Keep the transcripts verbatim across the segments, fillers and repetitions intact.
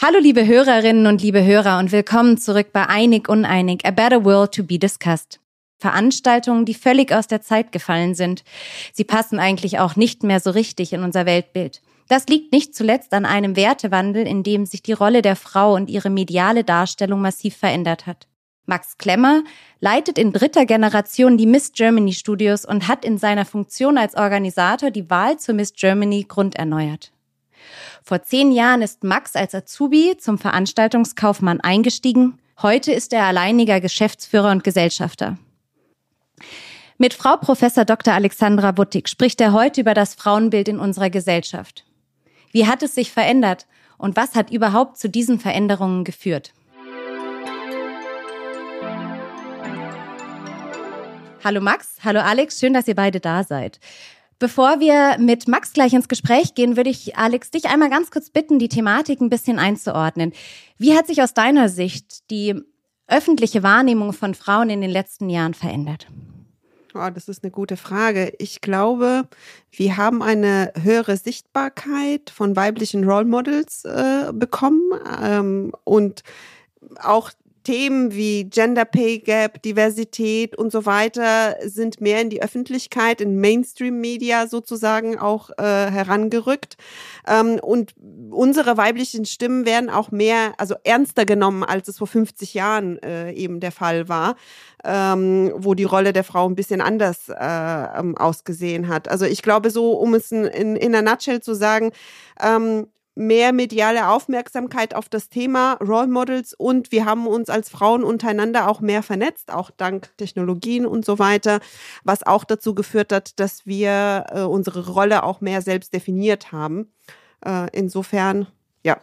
Hallo liebe Hörerinnen und liebe Hörer und willkommen zurück bei Einig Uneinig, A Better World to be Discussed. Veranstaltungen, die völlig aus der Zeit gefallen sind. Sie passen eigentlich auch nicht mehr so richtig in unser Weltbild. Das liegt nicht zuletzt an einem Wertewandel, in dem sich die Rolle der Frau und ihre mediale Darstellung massiv verändert hat. Max Klemmer leitet in dritter Generation die Miss Germany Studios und hat in seiner Funktion als Organisator die Wahl zur Miss Germany grunderneuert. Vor zehn Jahren ist Max als Azubi zum Veranstaltungskaufmann eingestiegen. Heute ist er alleiniger Geschäftsführer und Gesellschafter. Mit Frau Professor Doktor Alexandra Buttig spricht er heute über das Frauenbild in unserer Gesellschaft. Wie hat es sich verändert und was hat überhaupt zu diesen Veränderungen geführt? Hallo Max, hallo Alex, schön, dass ihr beide da seid. Bevor wir mit Max gleich ins Gespräch gehen, würde ich, Alex, dich einmal ganz kurz bitten, die Thematik ein bisschen einzuordnen. Wie hat sich aus deiner Sicht die öffentliche Wahrnehmung von Frauen in den letzten Jahren verändert? Oh, das ist eine gute Frage. Ich glaube, wir haben eine höhere Sichtbarkeit von weiblichen Role Models äh, bekommen ähm, und auch Themen wie Gender Pay Gap, Diversität und so weiter sind mehr in die Öffentlichkeit, in Mainstream-Media sozusagen auch äh, herangerückt. Ähm, und unsere weiblichen Stimmen werden auch mehr, also ernster genommen, als es vor fünfzig Jahren äh, eben der Fall war, ähm, wo die Rolle der Frau ein bisschen anders äh, ähm, ausgesehen hat. Also ich glaube so, um es in, in, in einer Nutshell zu sagen, ähm, mehr mediale Aufmerksamkeit auf das Thema Role Models und wir haben uns als Frauen untereinander auch mehr vernetzt, auch dank Technologien und so weiter, was auch dazu geführt hat, dass wir äh, unsere Rolle auch mehr selbst definiert haben. Äh, insofern, ja.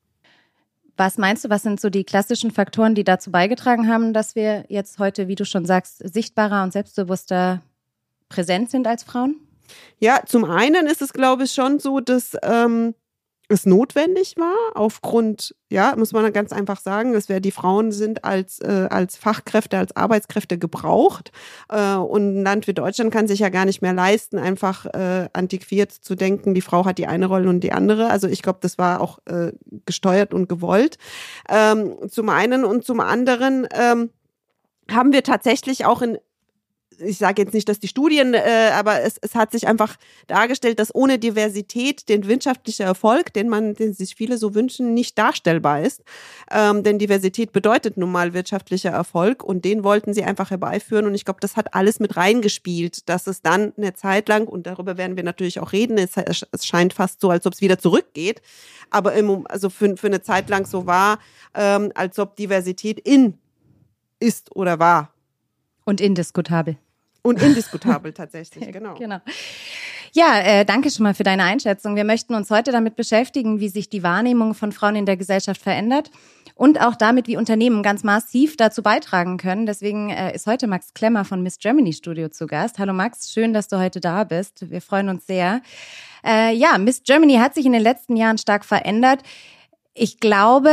Was meinst du, was sind so die klassischen Faktoren, die dazu beigetragen haben, dass wir jetzt heute, wie du schon sagst, sichtbarer und selbstbewusster präsent sind als Frauen? Ja, zum einen ist es, glaube ich, schon so, dass ähm, es notwendig war, aufgrund, ja, muss man ganz einfach sagen, dass wir die Frauen sind als äh, als Fachkräfte, als Arbeitskräfte gebraucht äh, und ein Land wie Deutschland kann sich ja gar nicht mehr leisten, einfach äh, antiquiert zu denken, die Frau hat die eine Rolle und die andere. Also ich glaube, das war auch äh, gesteuert und gewollt. Ähm, zum einen und zum anderen ähm, haben wir tatsächlich auch in ich sage jetzt nicht, dass die Studien, äh, aber es, es hat sich einfach dargestellt, dass ohne Diversität der wirtschaftliche Erfolg, den man, den sich viele so wünschen, nicht darstellbar ist. Ähm, denn Diversität bedeutet nun mal wirtschaftlicher Erfolg und den wollten sie einfach herbeiführen und ich glaube, das hat alles mit reingespielt, dass es dann eine Zeit lang, und darüber werden wir natürlich auch reden, es, es scheint fast so, als ob es wieder zurückgeht, aber im, also für, für eine Zeit lang so war, ähm, als ob Diversität in ist oder war. Und indiskutabel. Und indiskutabel tatsächlich, genau. genau. Ja, äh, danke schon mal für deine Einschätzung. Wir möchten uns heute damit beschäftigen, wie sich die Wahrnehmung von Frauen in der Gesellschaft verändert und auch damit, wie Unternehmen ganz massiv dazu beitragen können. Deswegen äh, ist heute Max Klemmer von Miss Germany Studio zu Gast. Hallo Max, schön, dass du heute da bist. Wir freuen uns sehr. Äh, ja, Miss Germany hat sich in den letzten Jahren stark verändert. Ich glaube,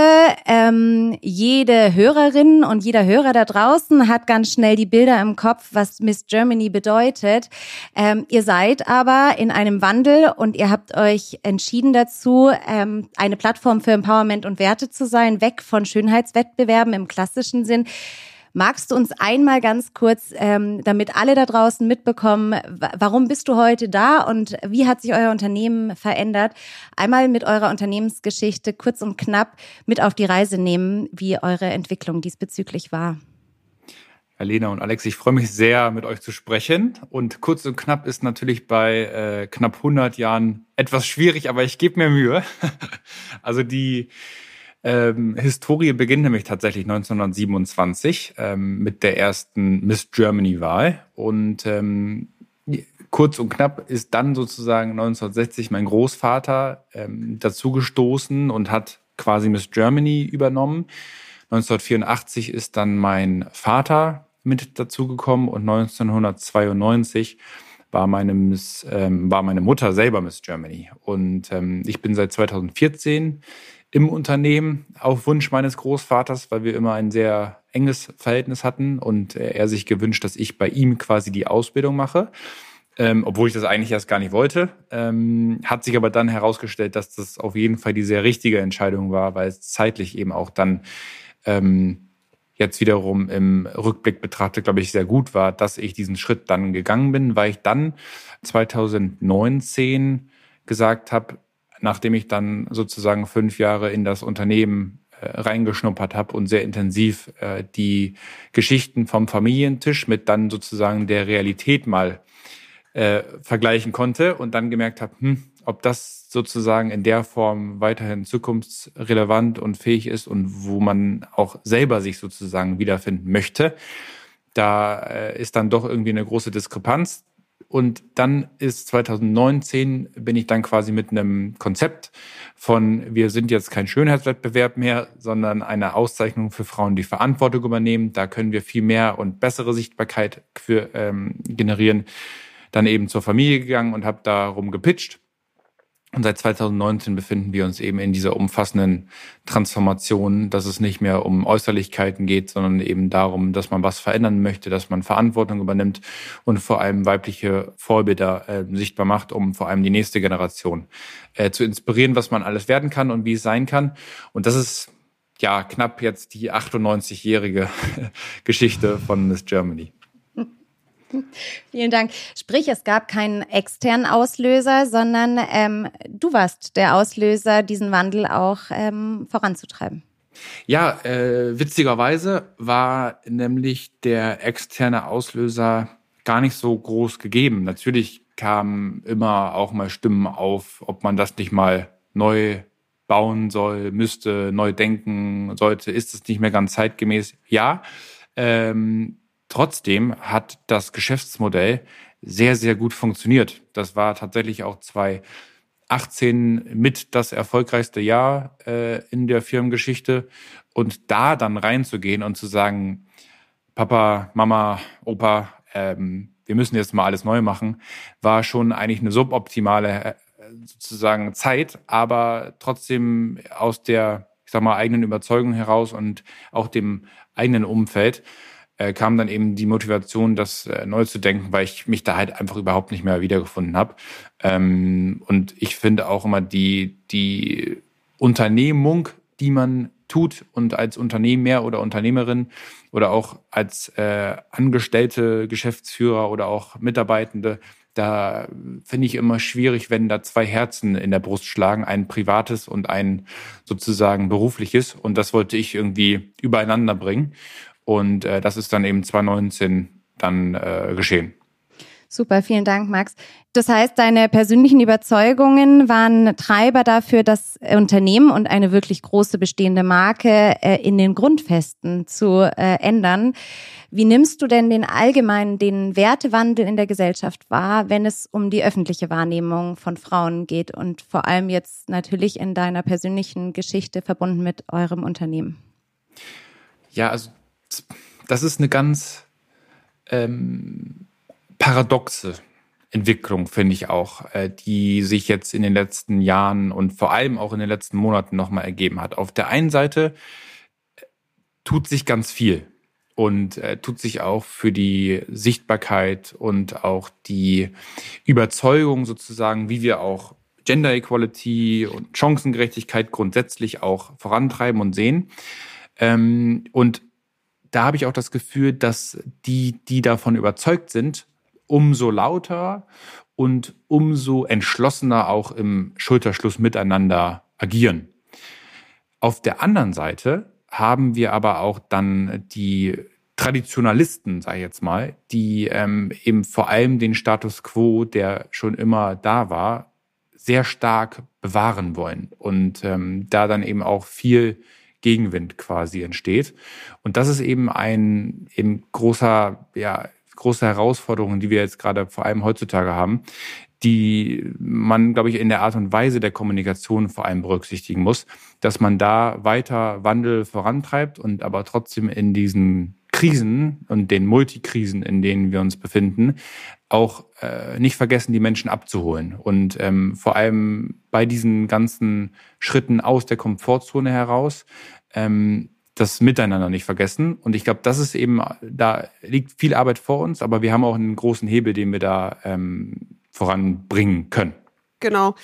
ähm, jede Hörerin und jeder Hörer da draußen hat ganz schnell die Bilder im Kopf, was Miss Germany bedeutet. Ähm, ihr seid aber in einem Wandel und ihr habt euch entschieden dazu, ähm, eine Plattform für Empowerment und Werte zu sein, weg von Schönheitswettbewerben im klassischen Sinn. Magst du uns einmal ganz kurz, ähm, damit alle da draußen mitbekommen, w- warum bist du heute da und wie hat sich euer Unternehmen verändert? Einmal mit eurer Unternehmensgeschichte kurz und knapp mit auf die Reise nehmen, wie eure Entwicklung diesbezüglich war. Ja, Lena und Alex, ich freue mich sehr, mit euch zu sprechen. Und kurz und knapp ist natürlich bei äh, knapp hundert Jahren etwas schwierig, aber ich gebe mir Mühe. Also die Ähm, Historie beginnt nämlich tatsächlich neunzehnhundertsiebenundzwanzig ähm, mit der ersten Miss Germany-Wahl und ähm, kurz und knapp ist dann sozusagen neunzehnhundertsechzig mein Großvater ähm, dazugestoßen und hat quasi Miss Germany übernommen. neunzehnhundertvierundachtzig ist dann mein Vater mit dazugekommen und neunzehnhundertzweiundneunzig war meine, Miss, ähm, war meine Mutter selber Miss Germany. Und ähm, ich bin seit zweitausendvierzehn im Unternehmen auf Wunsch meines Großvaters, weil wir immer ein sehr enges Verhältnis hatten und er sich gewünscht, dass ich bei ihm quasi die Ausbildung mache. Ähm, obwohl ich das eigentlich erst gar nicht wollte. Ähm, hat sich aber dann herausgestellt, dass das auf jeden Fall die sehr richtige Entscheidung war, weil es zeitlich eben auch dann ähm, jetzt wiederum im Rückblick betrachtet, glaube ich, sehr gut war, dass ich diesen Schritt dann gegangen bin, weil ich dann zwanzig neunzehn gesagt habe, nachdem ich dann sozusagen fünf Jahre in das Unternehmen äh, reingeschnuppert habe und sehr intensiv äh, die Geschichten vom Familientisch mit dann sozusagen der Realität mal Äh, vergleichen konnte und dann gemerkt habe, hm, ob das sozusagen in der Form weiterhin zukunftsrelevant und fähig ist und wo man auch selber sich sozusagen wiederfinden möchte. Da äh, ist dann doch irgendwie eine große Diskrepanz. Und dann ist zwanzig neunzehn, bin ich dann quasi mit einem Konzept von, wir sind jetzt kein Schönheitswettbewerb mehr, sondern eine Auszeichnung für Frauen, die Verantwortung übernehmen. Da können wir viel mehr und bessere Sichtbarkeit für, ähm, generieren. Dann eben zur Familie gegangen und habe darum gepitcht. Und seit zwanzig neunzehn befinden wir uns eben in dieser umfassenden Transformation, dass es nicht mehr um Äußerlichkeiten geht, sondern eben darum, dass man was verändern möchte, dass man Verantwortung übernimmt und vor allem weibliche Vorbilder äh, sichtbar macht, um vor allem die nächste Generation äh, zu inspirieren, was man alles werden kann und wie es sein kann. Und das ist ja knapp jetzt die achtundneunzigjährige Geschichte von Miss Germany. Vielen Dank. Sprich, es gab keinen externen Auslöser, sondern ähm, du warst der Auslöser, diesen Wandel auch ähm, voranzutreiben. Ja, äh, witzigerweise war nämlich der externe Auslöser gar nicht so groß gegeben. Natürlich kamen immer auch mal Stimmen auf, ob man das nicht mal neu bauen soll, müsste, neu denken sollte. Ist es nicht mehr ganz zeitgemäß? Ja, ähm, Trotzdem hat das Geschäftsmodell sehr, sehr gut funktioniert. Das war tatsächlich auch zwanzig achtzehn mit das erfolgreichste Jahr äh, in der Firmengeschichte. Und da dann reinzugehen und zu sagen, Papa, Mama, Opa, ähm, wir müssen jetzt mal alles neu machen, war schon eigentlich eine suboptimale äh, sozusagen Zeit, aber trotzdem aus der, ich sag mal, eigenen Überzeugung heraus und auch dem eigenen Umfeld Äh, kam dann eben die Motivation, das äh, neu zu denken, weil ich mich da halt einfach überhaupt nicht mehr wiedergefunden habe. Ähm, und ich finde auch immer die, die Unternehmung, die man tut und als Unternehmer oder Unternehmerin oder auch als äh, Angestellte, Geschäftsführer oder auch Mitarbeitende, da finde ich immer schwierig, wenn da zwei Herzen in der Brust schlagen, ein privates und ein sozusagen berufliches. Und das wollte ich irgendwie übereinander bringen. Und äh, das ist dann eben zwanzig neunzehn dann äh, geschehen. Super, vielen Dank, Max. Das heißt, deine persönlichen Überzeugungen waren Treiber dafür, das Unternehmen und eine wirklich große bestehende Marke äh, in den Grundfesten zu äh, ändern. Wie nimmst du denn den allgemeinen, den Wertewandel in der Gesellschaft wahr, wenn es um die öffentliche Wahrnehmung von Frauen geht und vor allem jetzt natürlich in deiner persönlichen Geschichte verbunden mit eurem Unternehmen? Ja, also das ist eine ganz ähm, paradoxe Entwicklung, finde ich auch, äh, die sich jetzt in den letzten Jahren und vor allem auch in den letzten Monaten nochmal ergeben hat. Auf der einen Seite tut sich ganz viel und äh, tut sich auch für die Sichtbarkeit und auch die Überzeugung sozusagen, wie wir auch Gender Equality und Chancengerechtigkeit grundsätzlich auch vorantreiben und sehen. Ähm, und da habe ich auch das Gefühl, dass die, die davon überzeugt sind, umso lauter und umso entschlossener auch im Schulterschluss miteinander agieren. Auf der anderen Seite haben wir aber auch dann die Traditionalisten, sage ich jetzt mal, die ähm, eben vor allem den Status quo, der schon immer da war, sehr stark bewahren wollen und ähm, da dann eben auch viel Gegenwind quasi entsteht. Und das ist eben ein eben großer, ja, große Herausforderung, die wir jetzt gerade vor allem heutzutage haben, die man, glaube ich, in der Art und Weise der Kommunikation vor allem berücksichtigen muss, dass man da weiter Wandel vorantreibt und aber trotzdem in diesen Krisen und den Multikrisen, in denen wir uns befinden, auch äh, nicht vergessen, die Menschen abzuholen. Und ähm, vor allem bei diesen ganzen Schritten aus der Komfortzone heraus ähm, das Miteinander nicht vergessen. Und ich glaube, das ist eben, da liegt viel Arbeit vor uns, aber wir haben auch einen großen Hebel, den wir da ähm, voranbringen können. Genau.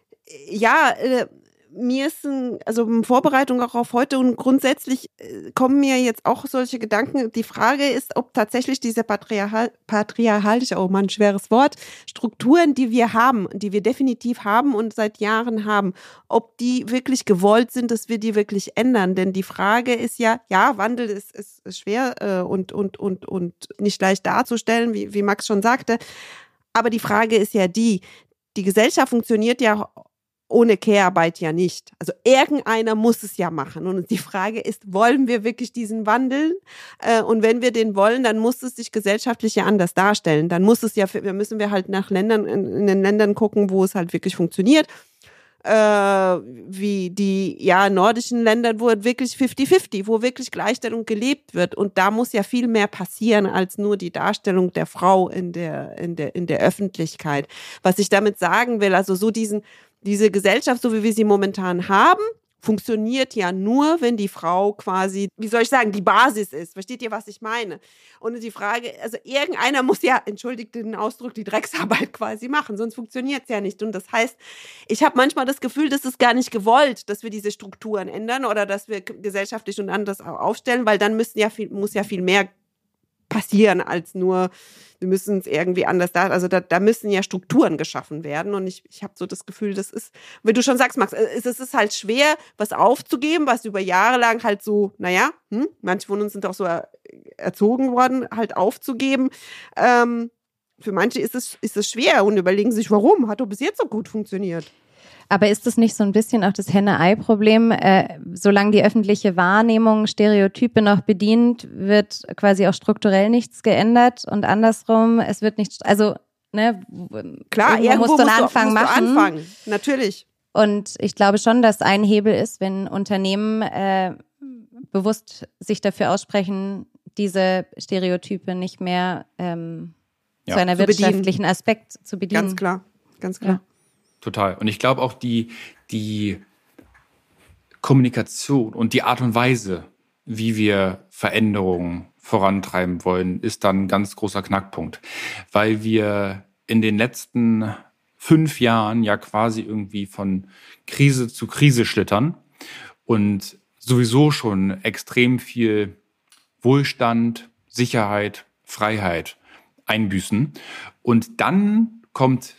Ja, äh, mir ist ein, also in Vorbereitung auch auf heute und grundsätzlich äh, kommen mir jetzt auch solche Gedanken. Die Frage ist, ob tatsächlich diese patriarchal, patriarchalische, oh Mann, schweres Wort, Strukturen, die wir haben, die wir definitiv haben und seit Jahren haben, ob die wirklich gewollt sind, dass wir die wirklich ändern. Denn die Frage ist ja, ja, Wandel ist, ist, ist schwer äh, und, und, und, und nicht leicht darzustellen, wie, wie Max schon sagte. Aber die Frage ist ja die, die Gesellschaft funktioniert ja ohne Care-Arbeit ja nicht. Also irgendeiner muss es ja machen. Und die Frage ist, wollen wir wirklich diesen Wandel? Äh, und wenn wir den wollen, dann muss es sich gesellschaftlich ja anders darstellen. Dann muss es ja, wir müssen wir halt nach Ländern, in, in den Ländern gucken, wo es halt wirklich funktioniert. Äh, wie die ja nordischen Länder, wo wirklich fifty fifty, wo wirklich Gleichstellung gelebt wird. Und da muss ja viel mehr passieren als nur die Darstellung der Frau in der, in der, in der Öffentlichkeit. Was ich damit sagen will, also so diesen, diese Gesellschaft, so wie wir sie momentan haben, funktioniert ja nur, wenn die Frau quasi, wie soll ich sagen, die Basis ist. Versteht ihr, was ich meine? Und die Frage, also irgendeiner muss ja, entschuldigt den Ausdruck, die Drecksarbeit quasi machen, sonst funktioniert es ja nicht. Und das heißt, ich habe manchmal das Gefühl, das ist gar nicht gewollt, dass wir diese Strukturen ändern oder dass wir gesellschaftlich und anders aufstellen, weil dann müssen ja viel, muss ja viel mehr passieren als nur, wir müssen es irgendwie anders da, also da, da müssen ja Strukturen geschaffen werden und ich, ich habe so das Gefühl, das ist, wie du schon sagst, Max, es ist halt schwer, was aufzugeben, was über Jahre lang halt so, naja, hm, manche von uns sind auch so erzogen worden, halt aufzugeben. Ähm, für manche ist es, ist es schwer und überlegen sich, warum, hat doch bis jetzt so gut funktioniert. Aber ist das nicht so ein bisschen auch das Henne-Ei-Problem? Äh, solange die öffentliche Wahrnehmung Stereotype noch bedient, wird quasi auch strukturell nichts geändert und andersrum, es wird nicht, also, ne, klar, irgendwo, irgendwo musst du einen Anfang musst du machen. Anfangen, natürlich. Und ich glaube schon, dass ein Hebel ist, wenn Unternehmen äh, bewusst sich dafür aussprechen, diese Stereotype nicht mehr ähm, ja, zu einer zu wirtschaftlichen bedienen. Aspekt zu bedienen. Ganz klar, ganz klar. Ja. Total. Und ich glaube auch die, die Kommunikation und die Art und Weise, wie wir Veränderungen vorantreiben wollen, ist dann ein ganz großer Knackpunkt. Weil wir in den letzten fünf Jahren ja quasi irgendwie von Krise zu Krise schlittern und sowieso schon extrem viel Wohlstand, Sicherheit, Freiheit einbüßen. Und dann kommt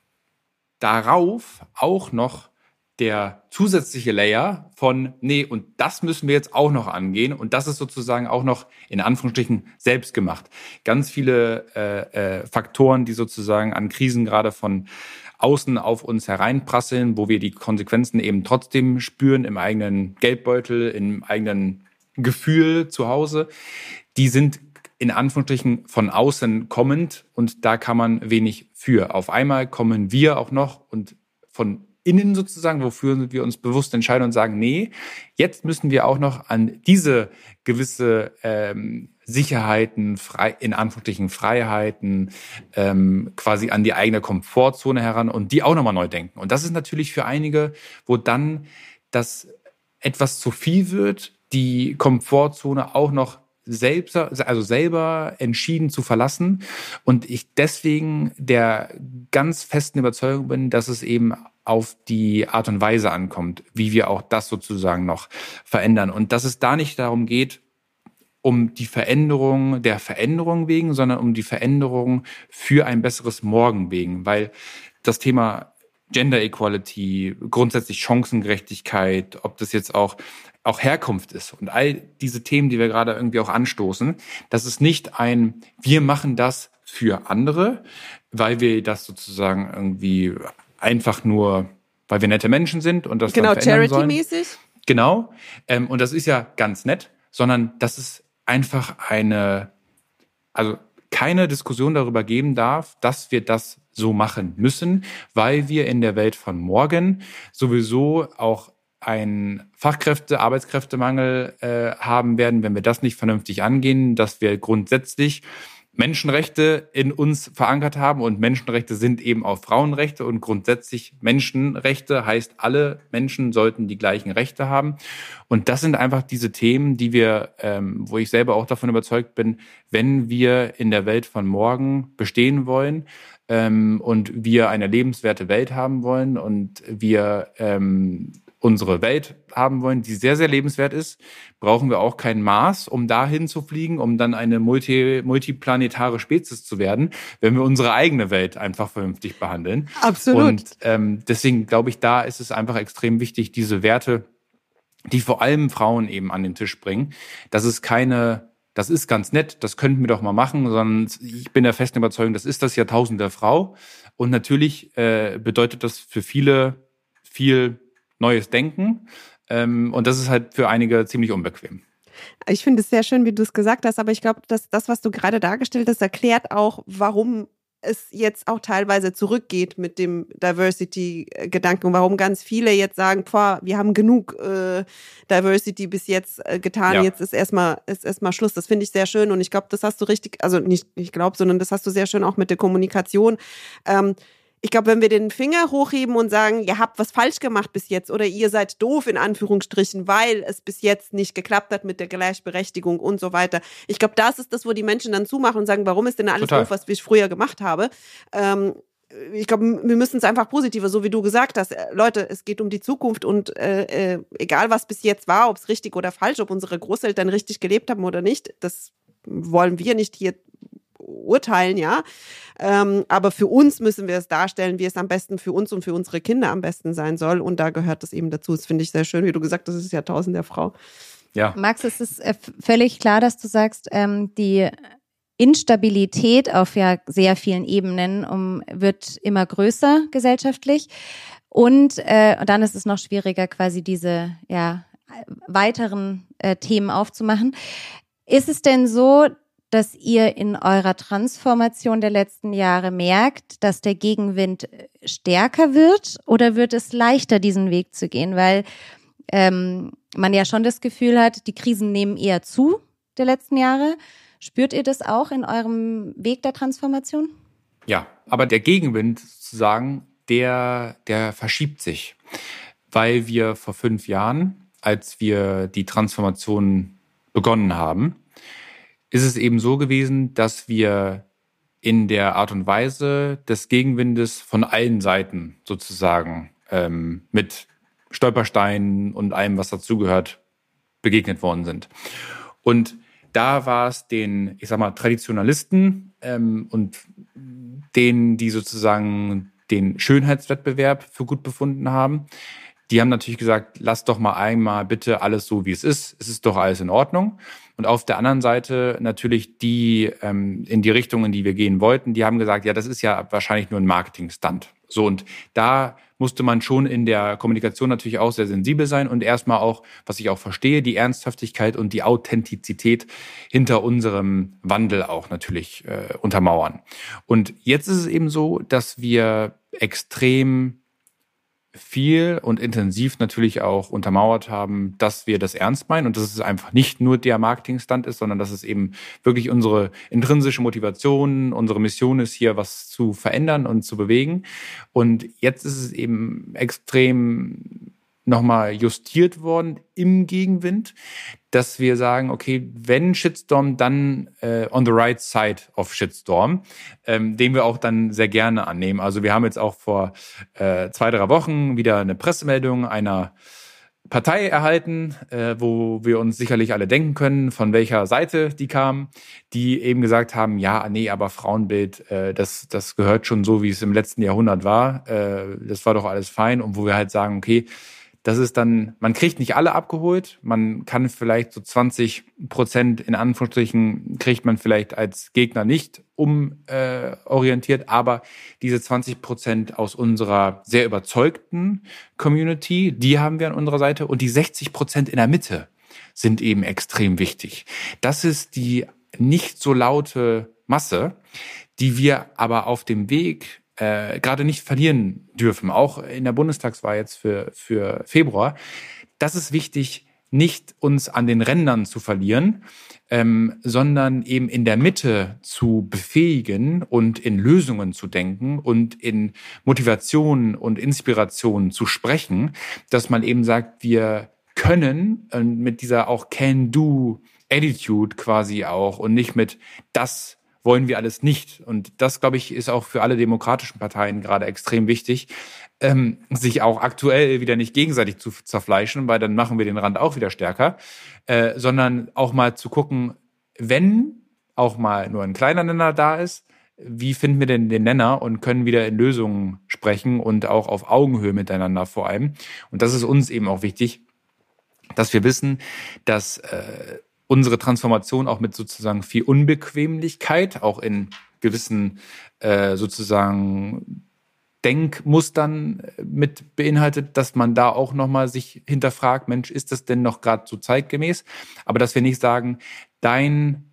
darauf auch noch der zusätzliche Layer von, nee, und das müssen wir jetzt auch noch angehen. Und das ist sozusagen auch noch in Anführungsstrichen selbst gemacht. Ganz viele äh, äh, Faktoren, die sozusagen an Krisen gerade von außen auf uns hereinprasseln, wo wir die Konsequenzen eben trotzdem spüren im eigenen Geldbeutel, im eigenen Gefühl zu Hause, die sind in Anführungsstrichen von außen kommend und da kann man wenig für. Auf einmal kommen wir auch noch und von innen sozusagen, wofür wir uns bewusst entscheiden und sagen, nee, jetzt müssen wir auch noch an diese gewisse ähm, Sicherheiten, frei, in Anführungsstrichen Freiheiten, ähm, quasi an die eigene Komfortzone heran und die auch nochmal neu denken. Und das ist natürlich für einige, wo dann das etwas zu viel wird, die Komfortzone auch noch selbst, also selber entschieden zu verlassen und ich deswegen der ganz festen Überzeugung bin, dass es eben auf die Art und Weise ankommt, wie wir auch das sozusagen noch verändern und dass es da nicht darum geht, um die Veränderung der Veränderung wegen, sondern um die Veränderung für ein besseres Morgen wegen, weil das Thema Gender Equality, grundsätzlich Chancengerechtigkeit, ob das jetzt auch auch Herkunft ist und all diese Themen, die wir gerade irgendwie auch anstoßen, das ist nicht ein, wir machen das für andere, weil wir das sozusagen irgendwie einfach nur, weil wir nette Menschen sind und das genau, dann verändern sollen. Genau, Charity-mäßig. Genau, ähm, und das ist ja ganz nett, sondern das ist einfach eine, also keine Diskussion darüber geben darf, dass wir das so machen müssen, weil wir in der Welt von morgen sowieso auch einen Fachkräfte-, Arbeitskräftemangel äh, haben werden, wenn wir das nicht vernünftig angehen, dass wir grundsätzlich Menschenrechte in uns verankert haben und Menschenrechte sind eben auch Frauenrechte und grundsätzlich Menschenrechte heißt, alle Menschen sollten die gleichen Rechte haben und das sind einfach diese Themen, die wir, ähm, wo ich selber auch davon überzeugt bin, wenn wir in der Welt von morgen bestehen wollen ähm, und wir eine lebenswerte Welt haben wollen und wir ähm, unsere Welt haben wollen, die sehr, sehr lebenswert ist, brauchen wir auch kein Mars, um dahin zu fliegen, um dann eine multi, multiplanetare Spezies zu werden, wenn wir unsere eigene Welt einfach vernünftig behandeln. Absolut. Und ähm, deswegen glaube ich, da ist es einfach extrem wichtig, diese Werte, die vor allem Frauen eben an den Tisch bringen, dass es keine, das ist ganz nett, das könnten wir doch mal machen, sondern ich bin der festen Überzeugung, das ist das Jahrtausend der Frau. Und natürlich äh, bedeutet das für viele viel neues Denken. Ähm, und das ist halt für einige ziemlich unbequem. Ich finde es sehr schön, wie du es gesagt hast, aber ich glaube, dass das, was du gerade dargestellt hast, erklärt auch, warum es jetzt auch teilweise zurückgeht mit dem Diversity-Gedanken und warum ganz viele jetzt sagen, boah, wir haben genug äh, Diversity bis jetzt äh, getan, ja. jetzt ist erstmal ist erstmal Schluss. Das finde ich sehr schön und ich glaube, das hast du richtig, also nicht ich glaube, sondern das hast du sehr schön auch mit der Kommunikation. Ähm, Ich glaube, wenn wir den Finger hochheben und sagen, ihr habt was falsch gemacht bis jetzt oder ihr seid doof in Anführungsstrichen, weil es bis jetzt nicht geklappt hat mit der Gleichberechtigung und so weiter. Ich glaube, das ist das, wo die Menschen dann zumachen und sagen, warum ist denn alles Total. doof, was ich früher gemacht habe. Ähm, ich glaube, wir müssen es einfach positiver, so wie du gesagt hast. Leute, es geht um die Zukunft und äh, äh, egal, was bis jetzt war, ob es richtig oder falsch, ob unsere Großeltern richtig gelebt haben oder nicht, das wollen wir nicht hier urteilen, ja. Ähm, aber für uns müssen wir es darstellen, wie es am besten für uns und für unsere Kinder am besten sein soll. Und da gehört das eben dazu. Das finde ich sehr schön, wie du gesagt hast, das ist Jahrtausend der Frau. Ja. Max, es ist äh, völlig klar, dass du sagst, ähm, die Instabilität auf ja sehr vielen Ebenen um, wird immer größer gesellschaftlich. Und äh, dann ist es noch schwieriger, quasi diese ja, weiteren äh, Themen aufzumachen. Ist es denn so, dass ihr in eurer Transformation der letzten Jahre merkt, dass der Gegenwind stärker wird oder wird es leichter, diesen Weg zu gehen? Weil ähm, man ja schon das Gefühl hat, die Krisen nehmen eher zu der letzten Jahre. Spürt ihr das auch in eurem Weg der Transformation? Ja, aber der Gegenwind sozusagen, der, der verschiebt sich, weil wir vor fünf Jahren, als wir die Transformation begonnen haben, ist es eben so gewesen, dass wir in der Art und Weise des Gegenwindes von allen Seiten sozusagen ähm, mit Stolpersteinen und allem, was dazugehört, begegnet worden sind. Und da war es den, ich sag mal, Traditionalisten ähm, und denen, die sozusagen den Schönheitswettbewerb für gut befunden haben, die haben natürlich gesagt, lasst doch mal einmal bitte alles so, wie es ist. Es ist doch alles in Ordnung. Und auf der anderen Seite natürlich die ähm, in die Richtung, in die wir gehen wollten, die haben gesagt, ja, das ist ja wahrscheinlich nur ein Marketing-Stunt. So, und da musste man schon in der Kommunikation natürlich auch sehr sensibel sein und erstmal auch, was ich auch verstehe, die Ernsthaftigkeit und die Authentizität hinter unserem Wandel auch natürlich äh, untermauern. Und jetzt ist es eben so, dass wir extrem viel und intensiv natürlich auch untermauert haben, dass wir das ernst meinen und dass es einfach nicht nur der Marketing-Stunt ist, sondern dass es eben wirklich unsere intrinsische Motivation, unsere Mission ist, hier was zu verändern und zu bewegen. Und jetzt ist es eben extrem nochmal justiert worden im Gegenwind, dass wir sagen, okay, wenn Shitstorm, dann äh, on the right side of Shitstorm, ähm, den wir auch dann sehr gerne annehmen. Also wir haben jetzt auch vor äh, zwei, drei Wochen wieder eine Pressemeldung einer Partei erhalten, äh, wo wir uns sicherlich alle denken können, von welcher Seite die kam, die eben gesagt haben, ja, nee, aber Frauenbild, äh, das, das gehört schon so, wie es im letzten Jahrhundert war. Äh, das war doch alles fein. Und wo wir halt sagen, okay, das ist dann, man kriegt nicht alle abgeholt, man kann vielleicht so zwanzig Prozent in Anführungsstrichen kriegt man vielleicht als Gegner nicht umorientiert, äh, aber diese zwanzig Prozent aus unserer sehr überzeugten Community, die haben wir an unserer Seite und die sechzig Prozent in der Mitte sind eben extrem wichtig. Das ist die nicht so laute Masse, die wir aber auf dem Weg Äh, gerade nicht verlieren dürfen, auch in der Bundestagswahl jetzt für, für Februar. Das ist wichtig, nicht uns an den Rändern zu verlieren, ähm, sondern eben in der Mitte zu befähigen und in Lösungen zu denken und in Motivation und Inspiration zu sprechen, dass man eben sagt, wir können äh, mit dieser auch Can-Do-Attitude quasi auch und nicht mit das wollen wir alles nicht. Und das, glaube ich, ist auch für alle demokratischen Parteien gerade extrem wichtig, ähm, sich auch aktuell wieder nicht gegenseitig zu zerfleischen, weil dann machen wir den Rand auch wieder stärker, äh, sondern auch mal zu gucken, wenn auch mal nur ein kleiner Nenner da ist, wie finden wir denn den Nenner und können wieder in Lösungen sprechen und auch auf Augenhöhe miteinander vor allem. Und das ist uns eben auch wichtig, dass wir wissen, dass äh, unsere Transformation auch mit sozusagen viel Unbequemlichkeit, auch in gewissen äh, sozusagen Denkmustern mit beinhaltet, dass man da auch nochmal sich hinterfragt, Mensch, ist das denn noch gerade so zeitgemäß? Aber dass wir nicht sagen, dein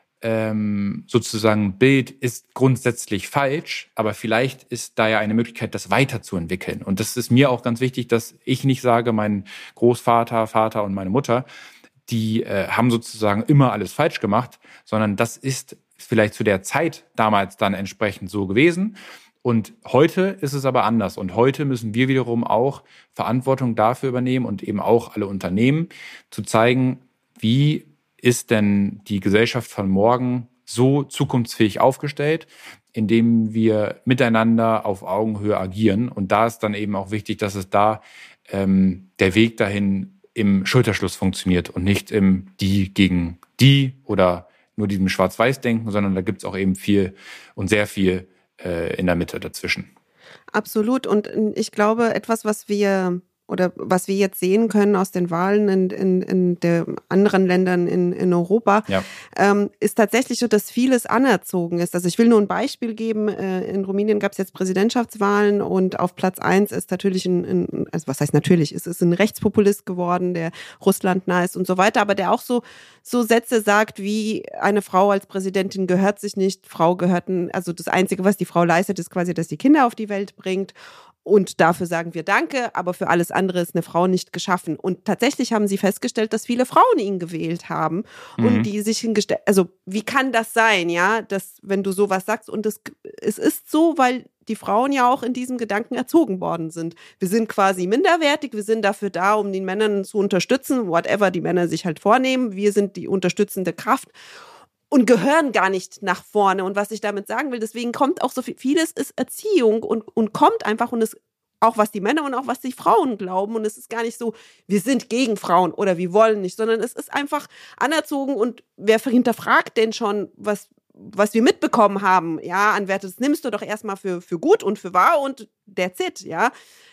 ähm, sozusagen Bild ist grundsätzlich falsch, aber vielleicht ist da ja eine Möglichkeit, das weiterzuentwickeln. Und das ist mir auch ganz wichtig, dass ich nicht sage, mein Großvater, Vater und meine Mutter, die äh, haben sozusagen immer alles falsch gemacht, sondern das ist vielleicht zu der Zeit damals dann entsprechend so gewesen. Und heute ist es aber anders. Und heute müssen wir wiederum auch Verantwortung dafür übernehmen und eben auch alle Unternehmen zu zeigen, wie ist denn die Gesellschaft von morgen so zukunftsfähig aufgestellt, indem wir miteinander auf Augenhöhe agieren. Und da ist dann eben auch wichtig, dass es da ähm, der Weg dahin im Schulterschluss funktioniert und nicht im Die gegen Die oder nur diesem Schwarz-Weiß-Denken, sondern da gibt es auch eben viel und sehr viel äh, in der Mitte dazwischen. Absolut. Und ich glaube, etwas, was wir oder was wir jetzt sehen können aus den Wahlen in, in, in den anderen Ländern in, in Europa, ja. ähm, ist tatsächlich so, dass vieles anerzogen ist. Also ich will nur ein Beispiel geben. Äh, in Rumänien gab es jetzt Präsidentschaftswahlen und auf Platz eins ist natürlich ein, ein, also was heißt natürlich, es ist ein Rechtspopulist geworden, der Russland nah ist und so weiter, aber der auch so, so Sätze sagt wie, eine Frau als Präsidentin gehört sich nicht, Frau gehörten, also das Einzige, was die Frau leistet, ist quasi, dass sie Kinder auf die Welt bringt. Und dafür sagen wir Danke, aber für alles andere ist eine Frau nicht geschaffen. Und tatsächlich haben sie festgestellt, dass viele Frauen ihn gewählt haben mhm. und die sich hingestellt, also wie kann das sein, ja, dass wenn du sowas sagst und es, es ist so, weil die Frauen ja auch in diesem Gedanken erzogen worden sind. Wir sind quasi minderwertig, wir sind dafür da, um den Männern zu unterstützen, whatever die Männer sich halt vornehmen. Wir sind die unterstützende Kraft. Und gehören gar nicht nach vorne. Und was ich damit sagen will, deswegen kommt auch so viel, vieles ist Erziehung und, und kommt einfach und es auch was die Männer und auch was die Frauen glauben. Und es ist gar nicht so, wir sind gegen Frauen oder wir wollen nicht, sondern es ist einfach anerzogen und wer hinterfragt denn schon, was, was wir mitbekommen haben, ja, an Werte, das nimmst du doch erstmal für, für gut und für wahr und that's it, ja.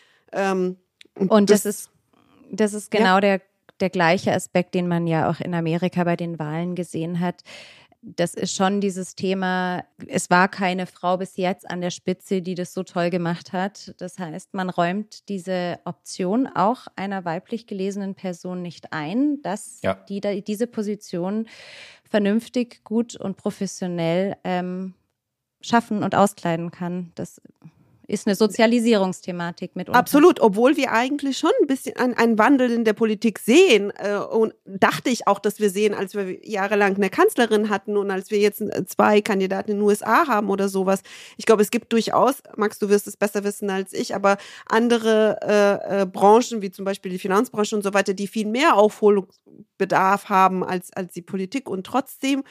Ähm, und, und das, das ist, das ist genau ja. der, der gleiche Aspekt, den man ja auch in Amerika bei den Wahlen gesehen hat. Das ist schon dieses Thema, es war keine Frau bis jetzt an der Spitze, die das so toll gemacht hat. Das heißt, man räumt diese Option auch einer weiblich gelesenen Person nicht ein, dass ja. die diese Position vernünftig, gut und professionell ähm, schaffen und auskleiden kann. Das ist eine Sozialisierungsthematik mit uns. Absolut, obwohl wir eigentlich schon ein bisschen einen Wandel in der Politik sehen. Und dachte ich auch, dass wir sehen, als wir jahrelang eine Kanzlerin hatten und als wir jetzt zwei Kandidaten in den U S A haben oder sowas. Ich glaube, es gibt durchaus, Max, du wirst es besser wissen als ich, aber andere äh, äh, Branchen, wie zum Beispiel die Finanzbranche und so weiter, die viel mehr Aufholbedarf haben als, als die Politik. Und trotzdem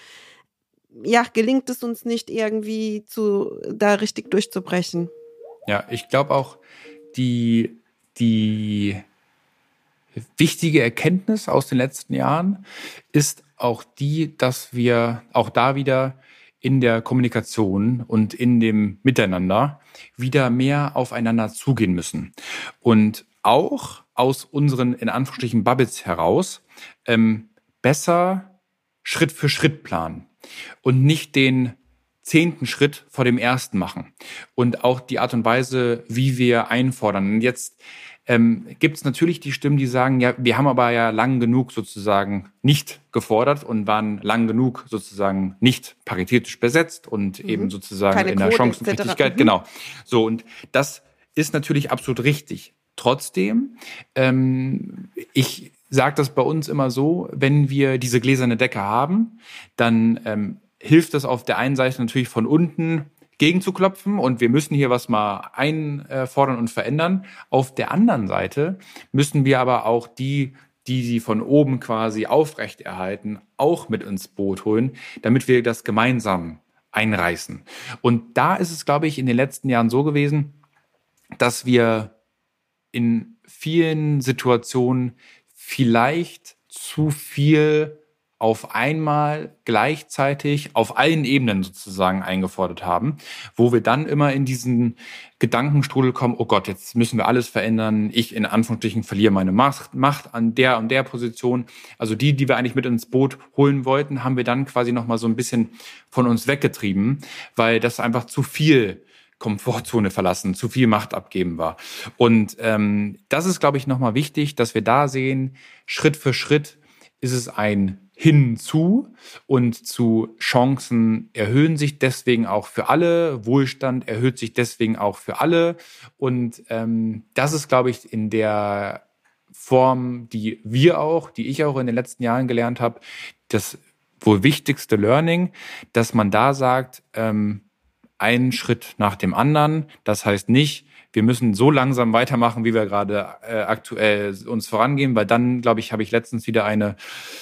ja, gelingt es uns nicht irgendwie, zu, da richtig durchzubrechen. Ja, ich glaube auch, die, die wichtige Erkenntnis aus den letzten Jahren ist auch die, dass wir auch da wieder in der Kommunikation und in dem Miteinander wieder mehr aufeinander zugehen müssen. Und auch aus unseren, in Anführungsstrichen, Bubbles heraus ähm, besser Schritt für Schritt planen und nicht den zehnten Schritt vor dem ersten machen. Und auch die Art und Weise, wie wir einfordern. Und jetzt ähm, gibt es natürlich die Stimmen, die sagen, ja, wir haben aber ja lang genug sozusagen nicht gefordert und waren lang genug sozusagen nicht paritätisch besetzt und mhm. eben sozusagen Keine in der Chancengerechtigkeit. Mhm. Genau. So, und das ist natürlich absolut richtig. Trotzdem, ähm, ich sage das bei uns immer so, wenn wir diese gläserne Decke haben, dann ähm, hilft es auf der einen Seite natürlich von unten gegenzuklopfen und wir müssen hier was mal einfordern und verändern. Auf der anderen Seite müssen wir aber auch die, die sie von oben quasi aufrechterhalten, auch mit ins Boot holen, damit wir das gemeinsam einreißen. Und da ist es, glaube ich, in den letzten Jahren so gewesen, dass wir in vielen Situationen vielleicht zu viel auf einmal gleichzeitig auf allen Ebenen sozusagen eingefordert haben, wo wir dann immer in diesen Gedankenstrudel kommen, oh Gott, jetzt müssen wir alles verändern, ich in Anführungsstrichen verliere meine Macht, Macht an der und der Position. Also die, die wir eigentlich mit ins Boot holen wollten, haben wir dann quasi nochmal so ein bisschen von uns weggetrieben, weil das einfach zu viel Komfortzone verlassen, zu viel Macht abgeben war. Und ähm, das ist, glaube ich, nochmal wichtig, dass wir da sehen, Schritt für Schritt ist es ein Hinzu und zu Chancen erhöhen sich deswegen auch für alle, Wohlstand erhöht sich deswegen auch für alle. Und ähm, das ist, glaube ich, in der Form, die wir auch, die ich auch in den letzten Jahren gelernt habe, das wohl wichtigste Learning, dass man da sagt, ähm, einen Schritt nach dem anderen. Das heißt nicht, wir müssen so langsam weitermachen, wie wir gerade äh, aktuell uns vorangehen, weil dann, glaube ich, habe ich letztens wieder eine,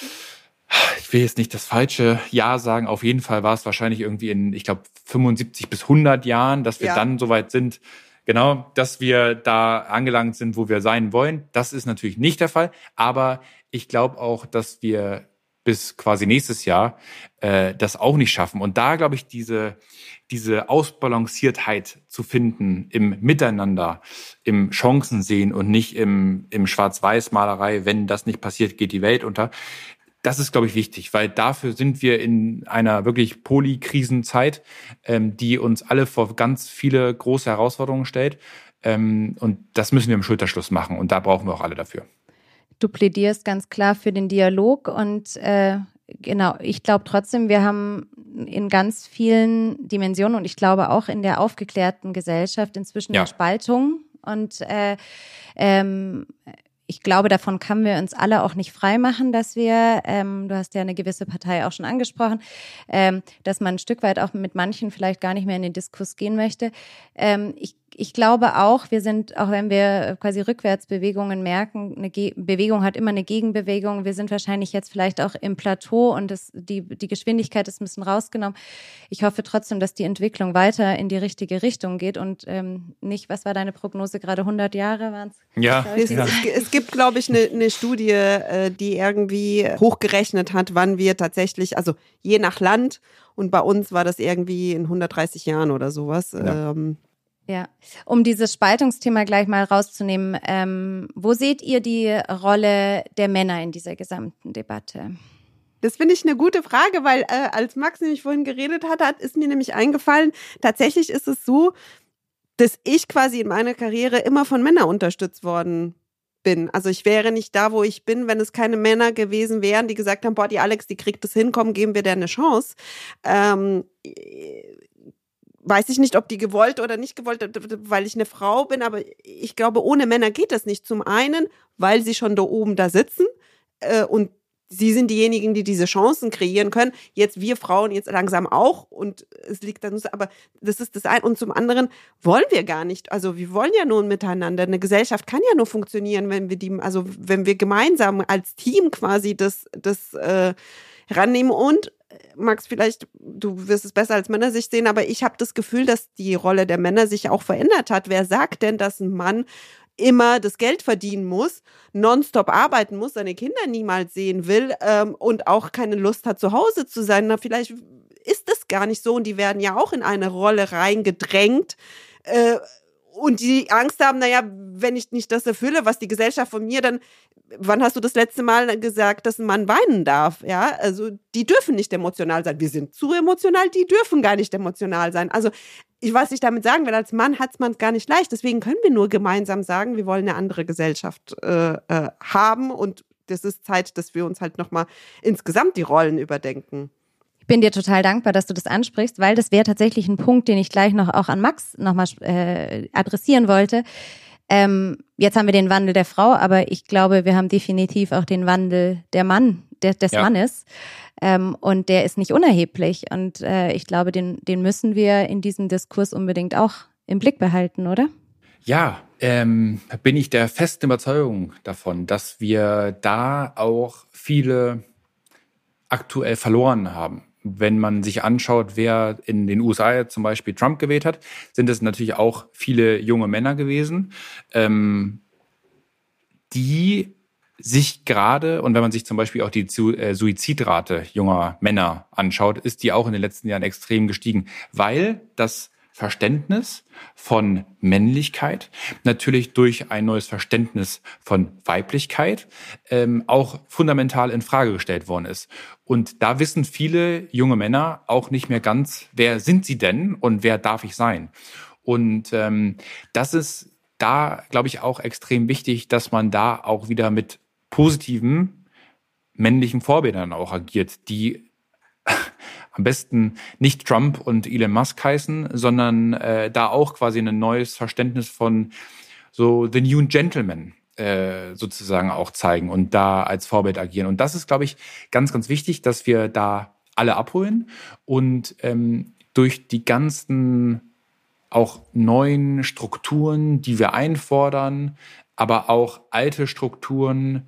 ich will jetzt nicht das falsche Jahr sagen, auf jeden Fall war es wahrscheinlich irgendwie in, ich glaube, fünfundsiebzig bis hundert Jahren, dass wir ja. dann soweit sind, genau, dass wir da angelangt sind, wo wir sein wollen. Das ist natürlich nicht der Fall, aber ich glaube auch, dass wir bis quasi nächstes Jahr äh, das auch nicht schaffen. Und da, glaube ich, diese diese Ausbalanciertheit zu finden im Miteinander, im Chancensehen und nicht im, im Schwarz-Weiß-Malerei, wenn das nicht passiert, geht die Welt unter. Das ist, glaube ich, wichtig, weil dafür sind wir in einer wirklich Polykrisenzeit, ähm, die uns alle vor ganz viele große Herausforderungen stellt. Ähm, und das müssen wir im Schulterschluss machen und da brauchen wir auch alle dafür. Du plädierst ganz klar für den Dialog und äh, genau, ich glaube trotzdem, wir haben in ganz vielen Dimensionen und ich glaube auch in der aufgeklärten Gesellschaft inzwischen ja. eine Spaltung und äh, ähm, ich glaube, davon können wir uns alle auch nicht frei machen, dass wir, ähm, du hast ja eine gewisse Partei auch schon angesprochen, ähm, dass man ein Stück weit auch mit manchen vielleicht gar nicht mehr in den Diskurs gehen möchte. Ähm, ich Ich glaube auch, wir sind, auch wenn wir quasi Rückwärtsbewegungen merken, eine Ge- Bewegung hat immer eine Gegenbewegung. Wir sind wahrscheinlich jetzt vielleicht auch im Plateau und das, die, die Geschwindigkeit ist ein bisschen rausgenommen. Ich hoffe trotzdem, dass die Entwicklung weiter in die richtige Richtung geht und ähm, nicht, was war deine Prognose, gerade hundert Jahre waren es? Ja. Es, ja. es, es gibt, glaube ich, eine, eine Studie, die irgendwie hochgerechnet hat, wann wir tatsächlich, also je nach Land, und bei uns war das irgendwie in hundertdreißig Jahren oder sowas, ja. ähm, Ja, um dieses Spaltungsthema gleich mal rauszunehmen, ähm, wo seht ihr die Rolle der Männer in dieser gesamten Debatte? Das finde ich eine gute Frage, weil äh, als Max nämlich vorhin geredet hat, hat, ist mir nämlich eingefallen, tatsächlich ist es so, dass ich quasi in meiner Karriere immer von Männern unterstützt worden bin. Also ich wäre nicht da, wo ich bin, wenn es keine Männer gewesen wären, die gesagt haben, boah, die Alex, die kriegt das hin, komm, geben wir der eine Chance. Ähm, Weiß ich nicht, ob die gewollt oder nicht gewollt, weil ich eine Frau bin, aber ich glaube, ohne Männer geht das nicht. Zum einen, weil sie schon da oben da sitzen äh, und sie sind diejenigen, die diese Chancen kreieren können. Jetzt wir Frauen jetzt langsam auch und es liegt dann, aber das ist das eine. Und zum anderen wollen wir gar nicht. Also wir wollen ja nur miteinander. Eine Gesellschaft kann ja nur funktionieren, wenn wir die, also wenn wir gemeinsam als Team quasi das, das äh, rannehmen. Und Max, vielleicht, du wirst es besser als Männer sich sehen, aber ich habe das Gefühl, dass die Rolle der Männer sich auch verändert hat. Wer sagt denn, dass ein Mann immer das Geld verdienen muss, nonstop arbeiten muss, seine Kinder niemals sehen will ähm, und auch keine Lust hat, zu Hause zu sein? Na, vielleicht ist das gar nicht so und die werden ja auch in eine Rolle reingedrängt, äh, und die Angst haben, naja, wenn ich nicht das erfülle, was die Gesellschaft von mir dann, wann hast du das letzte Mal gesagt, dass ein Mann weinen darf? Ja, also die dürfen nicht emotional sein. Wir sind zu emotional, die dürfen gar nicht emotional sein. Also ich weiß, was ich damit sagen will, als Mann hat man es gar nicht leicht. Deswegen können wir nur gemeinsam sagen, wir wollen eine andere Gesellschaft äh, äh, haben und das ist Zeit, dass wir uns halt nochmal insgesamt die Rollen überdenken. Ich bin dir total dankbar, dass du das ansprichst, weil das wäre tatsächlich ein Punkt, den ich gleich noch auch an Max nochmal äh, adressieren wollte. Ähm, jetzt haben wir den Wandel der Frau, aber ich glaube, wir haben definitiv auch den Wandel der Mann, der, des ja. Mannes. Ähm, und der ist nicht unerheblich. Und äh, ich glaube, den, den müssen wir in diesem Diskurs unbedingt auch im Blick behalten, oder? Ja, ähm, bin ich der festen Überzeugung davon, dass wir da auch viele aktuell verloren haben. Wenn man sich anschaut, wer in den U S A zum Beispiel Trump gewählt hat, sind es natürlich auch viele junge Männer gewesen, ähm, die sich gerade, und wenn man sich zum Beispiel auch die Suizidrate junger Männer anschaut, ist die auch in den letzten Jahren extrem gestiegen, weil das Verständnis von Männlichkeit natürlich durch ein neues Verständnis von Weiblichkeit ähm, auch fundamental in Frage gestellt worden ist. Und da wissen viele junge Männer auch nicht mehr ganz, wer sind sie denn und wer darf ich sein? Und ähm, das ist da, glaube ich, auch extrem wichtig, dass man da auch wieder mit positiven männlichen Vorbildern auch agiert, die am besten nicht Trump und Elon Musk heißen, sondern äh, da auch quasi ein neues Verständnis von so the new gentleman äh, sozusagen auch zeigen und da als Vorbild agieren. Und das ist, glaube ich, ganz, ganz wichtig, dass wir da alle abholen und ähm, durch die ganzen auch neuen Strukturen, die wir einfordern, aber auch alte Strukturen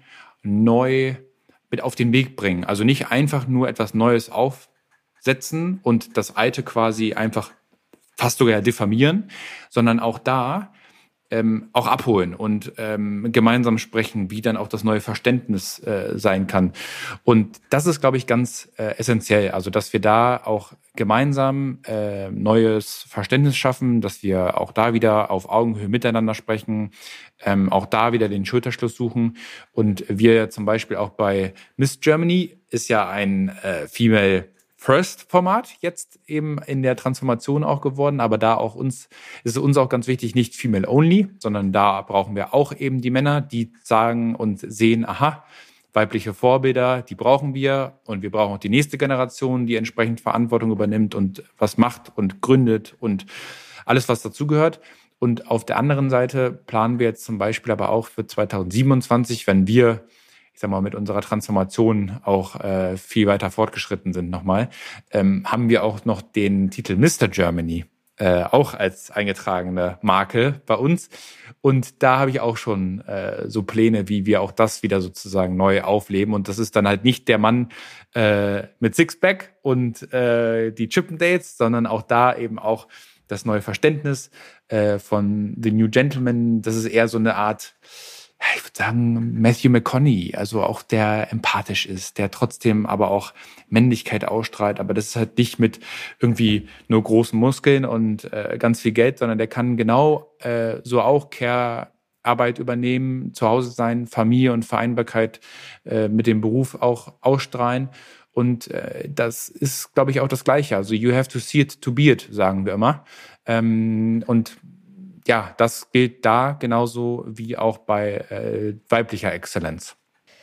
neu mit auf den Weg bringen. Also nicht einfach nur etwas Neues aufsetzen und das Alte quasi einfach fast sogar diffamieren, sondern auch da ähm, auch abholen und ähm, gemeinsam sprechen, wie dann auch das neue Verständnis äh, sein kann. Und das ist, glaube ich, ganz äh, essentiell. Also, dass wir da auch gemeinsam äh, neues Verständnis schaffen, dass wir auch da wieder auf Augenhöhe miteinander sprechen, ähm, auch da wieder den Schulterschluss suchen. Und wir zum Beispiel auch bei Miss Germany ist ja ein äh, Female First Format jetzt eben in der Transformation auch geworden, aber da auch uns ist es uns auch ganz wichtig, nicht Female Only, sondern da brauchen wir auch eben die Männer, die sagen und sehen, aha, weibliche Vorbilder, die brauchen wir und wir brauchen auch die nächste Generation, die entsprechend Verantwortung übernimmt und was macht und gründet und alles, was dazugehört. Und auf der anderen Seite planen wir jetzt zum Beispiel aber auch für zwanzig siebenundzwanzig, wenn wir ich sag mal, mit unserer Transformation auch äh, viel weiter fortgeschritten sind nochmal, ähm, haben wir auch noch den Titel Mister Germany äh, auch als eingetragene Marke bei uns. Und da habe ich auch schon äh, so Pläne, wie wir auch das wieder sozusagen neu aufleben. Und das ist dann halt nicht der Mann äh, mit Sixpack und äh, die Chippendales, sondern auch da eben auch das neue Verständnis äh, von The New Gentleman. Das ist eher so eine Art, ich würde sagen, Matthew McConaughey, also auch der empathisch ist, der trotzdem aber auch Männlichkeit ausstrahlt, aber das ist halt nicht mit irgendwie nur großen Muskeln und äh, ganz viel Geld, sondern der kann genau äh, so auch Care-Arbeit übernehmen, zu Hause sein, Familie und Vereinbarkeit äh, mit dem Beruf auch ausstrahlen. Und äh, das ist, glaube ich, auch das Gleiche. Also you have to see it to be it, sagen wir immer. Ähm, und ja, das gilt da genauso wie auch bei äh, weiblicher Exzellenz.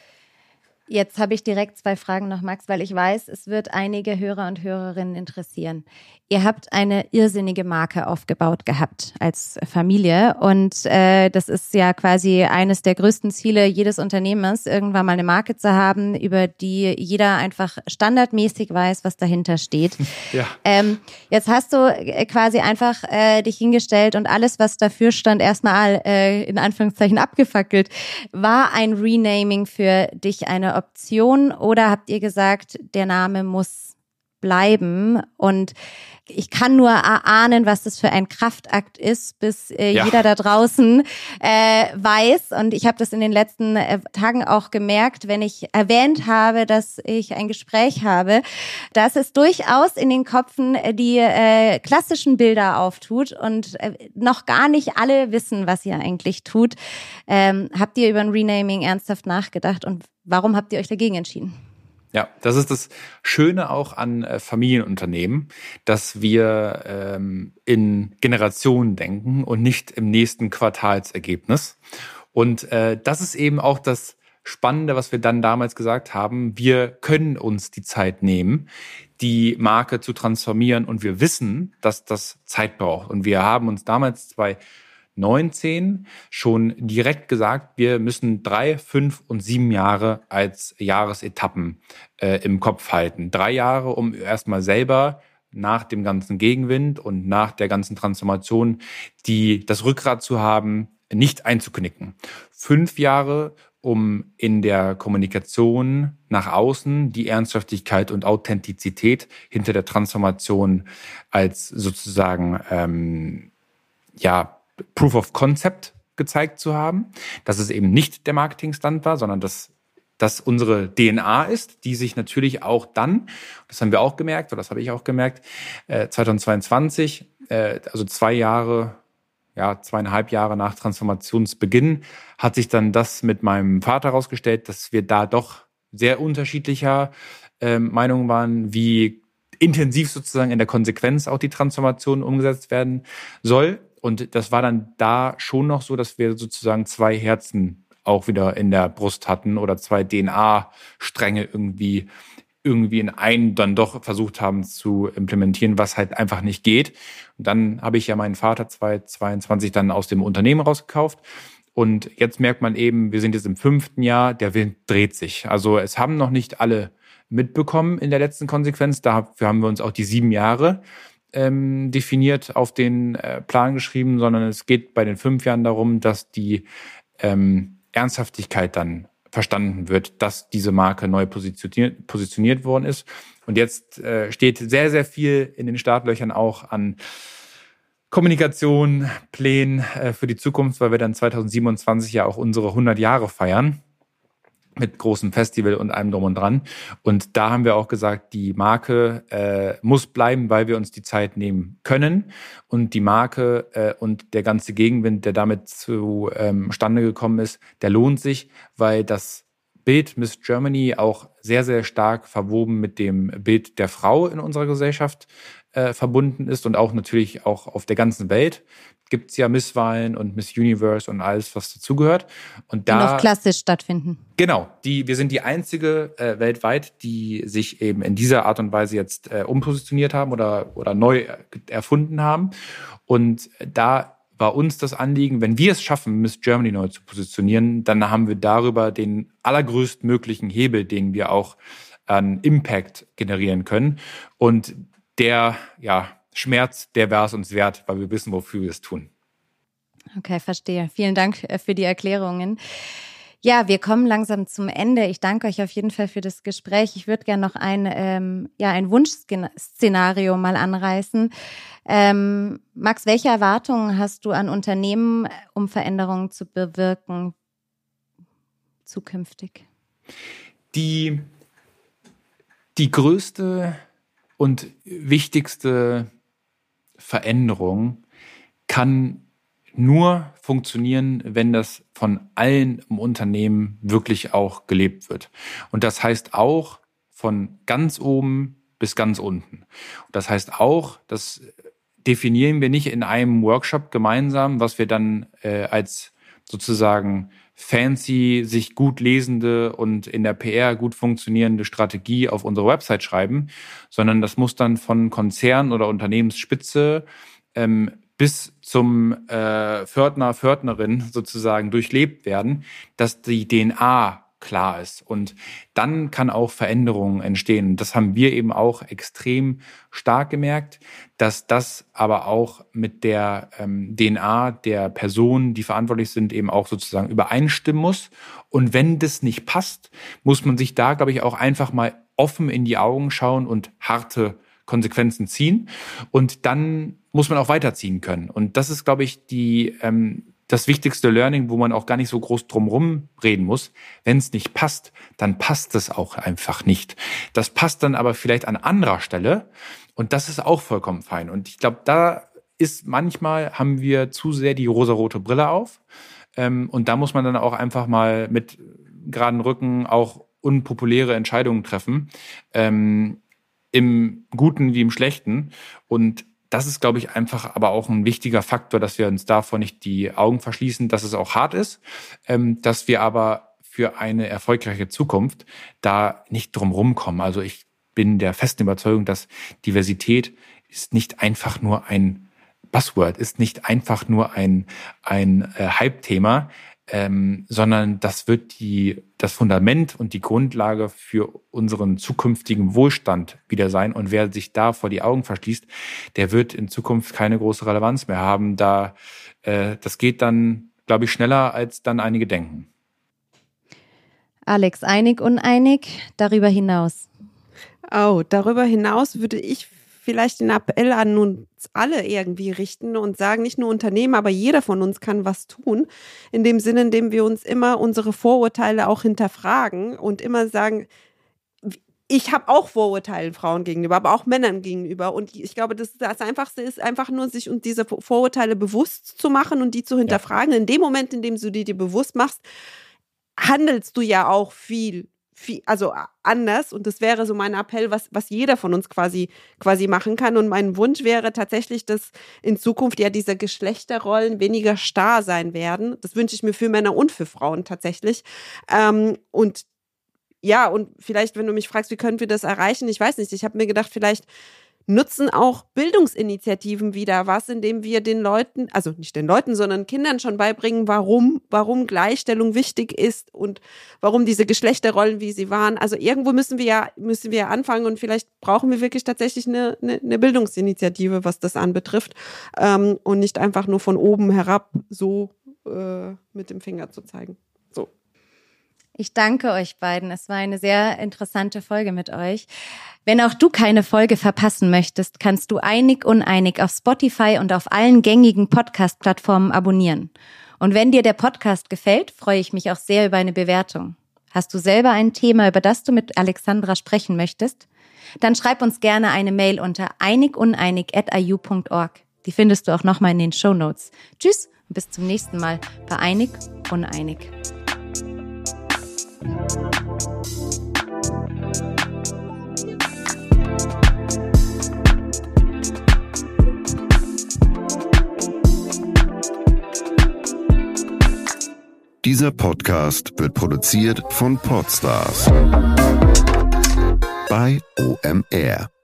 Jetzt habe ich direkt zwei Fragen noch, Max, weil ich weiß, es wird einige Hörer und Hörerinnen interessieren. Ihr habt eine irrsinnige Marke aufgebaut gehabt als Familie und äh, das ist ja quasi eines der größten Ziele jedes Unternehmers, irgendwann mal eine Marke zu haben, über die jeder einfach standardmäßig weiß, was dahinter steht. Ja. Ähm, jetzt hast du quasi einfach äh, dich hingestellt und alles, was dafür stand, erstmal äh, in Anführungszeichen abgefackelt. War ein Renaming für dich eine Option oder habt ihr gesagt, der Name muss bleiben? Und ich kann nur erahnen, was das für ein Kraftakt ist, bis äh, ja. jeder da draußen äh, weiß. Und ich habe das in den letzten äh, Tagen auch gemerkt, wenn ich erwähnt habe, dass ich ein Gespräch habe, dass es durchaus in den Köpfen die äh, klassischen Bilder auftut und äh, noch gar nicht alle wissen, was ihr eigentlich tut. Ähm, habt ihr über ein Renaming ernsthaft nachgedacht und warum habt ihr euch dagegen entschieden? Ja, das ist das Schöne auch an äh, Familienunternehmen, dass wir ähm, in Generationen denken und nicht im nächsten Quartalsergebnis. Und äh, das ist eben auch das Spannende, was wir dann damals gesagt haben. Wir können uns die Zeit nehmen, die Marke zu transformieren und wir wissen, dass das Zeit braucht. Und wir haben uns damals zwei neunzehn schon direkt gesagt, wir müssen drei, fünf und sieben Jahre als Jahresetappen äh, im Kopf halten. Drei Jahre, um erstmal selber nach dem ganzen Gegenwind und nach der ganzen Transformation die das Rückgrat zu haben, nicht einzuknicken. Fünf Jahre, um in der Kommunikation nach außen die Ernsthaftigkeit und Authentizität hinter der Transformation als sozusagen ähm, ja Proof of Concept gezeigt zu haben, dass es eben nicht der Marketingstand war, sondern dass das unsere D N A ist, die sich natürlich auch dann, das haben wir auch gemerkt, oder das habe ich auch gemerkt, äh, zweitausendzweiundzwanzig, äh, also zwei Jahre, ja, zweieinhalb Jahre nach Transformationsbeginn, hat sich dann das mit meinem Vater herausgestellt, dass wir da doch sehr unterschiedlicher äh, Meinung waren, wie intensiv sozusagen in der Konsequenz auch die Transformation umgesetzt werden soll. Und das war dann da schon noch so, dass wir sozusagen zwei Herzen auch wieder in der Brust hatten oder zwei D N A-Stränge irgendwie irgendwie in einen dann doch versucht haben zu implementieren, was halt einfach nicht geht. Und dann habe ich ja meinen Vater zweitausendzweiundzwanzig dann aus dem Unternehmen rausgekauft. Und jetzt merkt man eben, wir sind jetzt im fünften Jahr, der Wind dreht sich. Also es haben noch nicht alle mitbekommen in der letzten Konsequenz. Dafür haben wir uns auch die sieben Jahre ähm, definiert, auf den äh, Plan geschrieben, sondern es geht bei den fünf Jahren darum, dass die ähm, Ernsthaftigkeit dann verstanden wird, dass diese Marke neu positioniert, positioniert worden ist. Und jetzt äh, steht sehr, sehr viel in den Startlöchern auch an Kommunikation, Plänen äh, für die Zukunft, weil wir dann zweitausendsiebenundzwanzig ja auch unsere hundert Jahre feiern mit großem Festival und allem drum und dran. Und da haben wir auch gesagt, die Marke äh, muss bleiben, weil wir uns die Zeit nehmen können. Und die Marke äh, und der ganze Gegenwind, der damit zustande ähm, gekommen ist, der lohnt sich, weil das Bild Miss Germany auch sehr, sehr stark verwoben mit dem Bild der Frau in unserer Gesellschaft äh, verbunden ist und auch natürlich auch auf der ganzen Welt gibt es ja Misswahlen und Miss Universe und alles, was dazugehört. Und da und auch klassisch stattfinden. Genau, die, wir sind die einzige äh, weltweit, die sich eben in dieser Art und Weise jetzt äh, umpositioniert haben oder, oder neu erfunden haben. Und da war uns das Anliegen, wenn wir es schaffen, Miss Germany neu zu positionieren, dann haben wir darüber den allergrößtmöglichen Hebel, den wir auch an Impact generieren können. Und der, ja, Schmerz, der wäre es uns wert, weil wir wissen, wofür wir es tun. Okay, verstehe. Vielen Dank für die Erklärungen. Ja, wir kommen langsam zum Ende. Ich danke euch auf jeden Fall für das Gespräch. Ich würde gerne noch ein, ähm, ja, ein Wunschszenario mal anreißen. Ähm, Max, welche Erwartungen hast du an Unternehmen, um Veränderungen zu bewirken zukünftig? Die, die größte und wichtigste Veränderung kann nur funktionieren, wenn das von allen im Unternehmen wirklich auch gelebt wird. Und das heißt auch von ganz oben bis ganz unten. Und das heißt auch, das definieren wir nicht in einem Workshop gemeinsam, was wir dann äh, als sozusagen fancy, sich gut lesende und in der P R gut funktionierende Strategie auf unsere Website schreiben, sondern das muss dann von Konzern oder Unternehmensspitze ähm, bis zum äh, Pförtner, Pförtnerin sozusagen durchlebt werden, dass die D N A klar ist. Und dann kann auch Veränderungen entstehen. Das haben wir eben auch extrem stark gemerkt, dass das aber auch mit der ähm, D N A der Personen, die verantwortlich sind, eben auch sozusagen übereinstimmen muss. Und wenn das nicht passt, muss man sich da, glaube ich, auch einfach mal offen in die Augen schauen und harte Konsequenzen ziehen. Und dann muss man auch weiterziehen können. Und das ist, glaube ich, die ähm, das wichtigste Learning, wo man auch gar nicht so groß drumherum reden muss. Wenn es nicht passt, dann passt es auch einfach nicht. Das passt dann aber vielleicht an anderer Stelle und das ist auch vollkommen fein. Und ich glaube, da ist manchmal, haben wir zu sehr die rosarote Brille auf ähm, und da muss man dann auch einfach mal mit geraden Rücken auch unpopuläre Entscheidungen treffen, ähm, im Guten wie im Schlechten. Und das ist, glaube ich, einfach aber auch ein wichtiger Faktor, dass wir uns davor nicht die Augen verschließen, dass es auch hart ist, ähm, dass wir aber für eine erfolgreiche Zukunft da nicht drum rumkommen. Also ich bin der festen Überzeugung, dass Diversität ist nicht einfach nur ein Buzzword, ist nicht einfach nur ein, ein äh, Hype-Thema, ähm, sondern das wird die, das Fundament und die Grundlage für unseren zukünftigen Wohlstand wieder sein. Und wer sich da vor die Augen verschließt, der wird in Zukunft keine große Relevanz mehr haben. Da, äh, das geht dann, glaube ich, schneller, als dann einige denken. Alex, einig, uneinig, darüber hinaus? Oh, darüber hinaus würde ich vielleicht den Appell an uns alle irgendwie richten und sagen, nicht nur Unternehmen, aber jeder von uns kann was tun. In dem Sinne, in dem wir uns immer unsere Vorurteile auch hinterfragen und immer sagen, ich habe auch Vorurteile Frauen gegenüber, aber auch Männern gegenüber. Und ich glaube, das, das Einfachste ist einfach nur, sich und diese Vorurteile bewusst zu machen und die zu hinterfragen. Ja. In dem Moment, in dem du die dir bewusst machst, handelst du ja auch viel Viel, also anders, und das wäre so mein Appell, was, was jeder von uns quasi, quasi machen kann. Und mein Wunsch wäre tatsächlich, dass in Zukunft ja diese Geschlechterrollen weniger starr sein werden. Das wünsche ich mir für Männer und für Frauen tatsächlich. Ähm, und ja, und vielleicht, wenn du mich fragst, wie können wir das erreichen, ich weiß nicht, ich habe mir gedacht, vielleicht nutzen auch Bildungsinitiativen wieder was, indem wir den Leuten, also nicht den Leuten, sondern Kindern schon beibringen, warum, warum Gleichstellung wichtig ist und warum diese Geschlechterrollen, wie sie waren. Also irgendwo müssen wir ja, müssen wir anfangen, und vielleicht brauchen wir wirklich tatsächlich eine, eine, eine Bildungsinitiative, was das anbetrifft, ähm, und nicht einfach nur von oben herab so äh, mit dem Finger zu zeigen. So. Ich danke euch beiden. Es war eine sehr interessante Folge mit euch. Wenn auch du keine Folge verpassen möchtest, kannst du Einig Uneinig auf Spotify und auf allen gängigen Podcast-Plattformen abonnieren. Und wenn dir der Podcast gefällt, freue ich mich auch sehr über eine Bewertung. Hast du selber ein Thema, über das du mit Alexandra sprechen möchtest? Dann schreib uns gerne eine Mail unter einiguneinig at i u punkt org. Die findest du auch nochmal in den Shownotes. Tschüss und bis zum nächsten Mal bei Einig Uneinig. Dieser Podcast wird produziert von Podstars bei O M R.